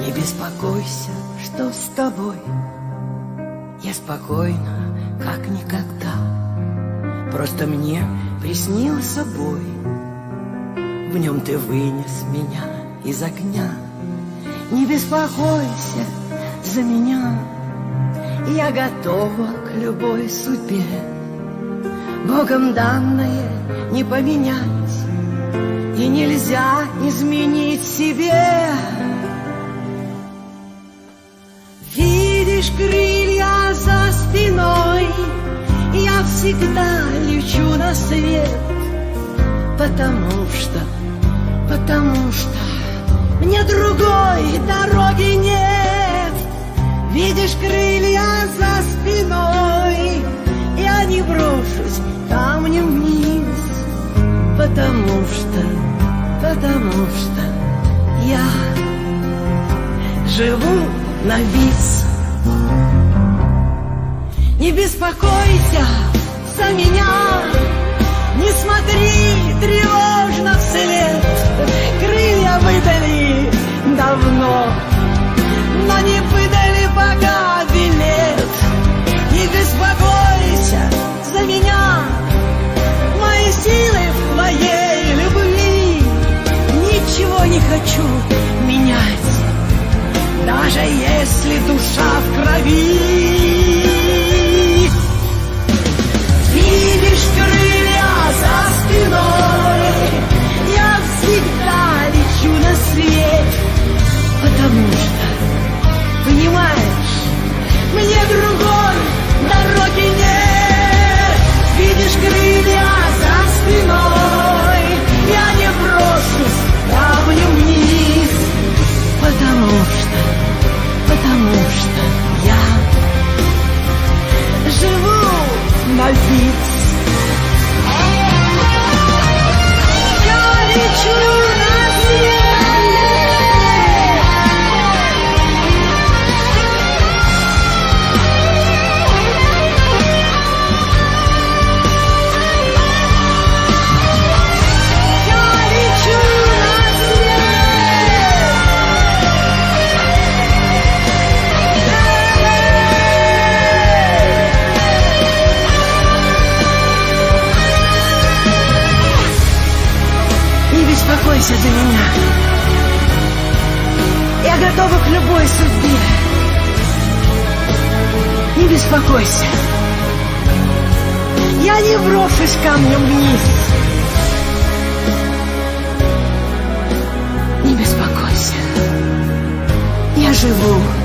Не беспокойся, что с тобой. Я спокойна, как никогда. Просто мне приснился бой. В нем ты вынес меня из огня. Не беспокойся за меня. Я готова к любой судьбе. Богом данное не поменять, и нельзя изменить себе. Видишь крылья за спиной, я всегда лечу на свет, потому что мне другой дороги нет. Видишь крылья за спиной, я не брошусь камнем вниз, потому что я живу на бис. Не беспокойся за меня, не смотри тревожно вслед. Крылья выдали давно, но не выдали пока билет. Не беспокойся за меня, мои силы в твоей любви. Ничего не хочу менять, даже если душа в крови. Видишь крылья за спиной, я всегда лечу на свет, потому что, понимаешь, мне другой дороги нет. Видишь крылья за спиной, я не брошусь камнем вниз, потому что я живу на бис. Я лечу на свет. Не беспокойся за меня, я готова к любой судьбе. Не беспокойся, я не брошусь камнем вниз. Не беспокойся, я живу